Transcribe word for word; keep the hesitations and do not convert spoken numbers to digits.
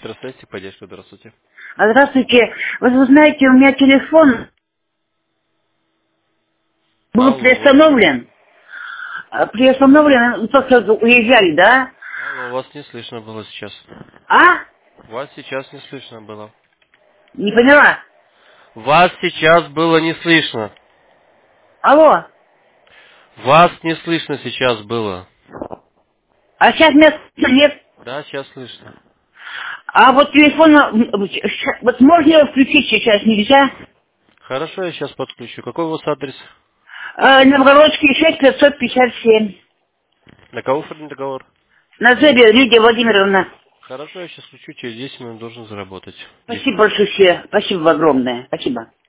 Здравствуйте, поддержка, здравствуйте. А, Здравствуйте. Вот вы знаете, у меня телефон был Алло. приостановлен. А, Приостановлен, ну, только уезжали, да? Алло, вас не слышно было сейчас. А? Вас сейчас не слышно было. Не поняла. Вас сейчас было не слышно. Алло. Вас не слышно сейчас было. А сейчас меня слышно? Нет. Да, сейчас слышно. А вот телефон, м, щ- вот можно его включить сейчас, нельзя? Хорошо, я сейчас подключу. Какой у вас адрес? А, Новгородский шесть пятьсот пятьдесят семь. На кого оформлен договор? Назебе Лидия Владимировна. Хорошо, я сейчас включу, через десять минут должен заработать. десять Спасибо минут. большое. Спасибо огромное. Спасибо.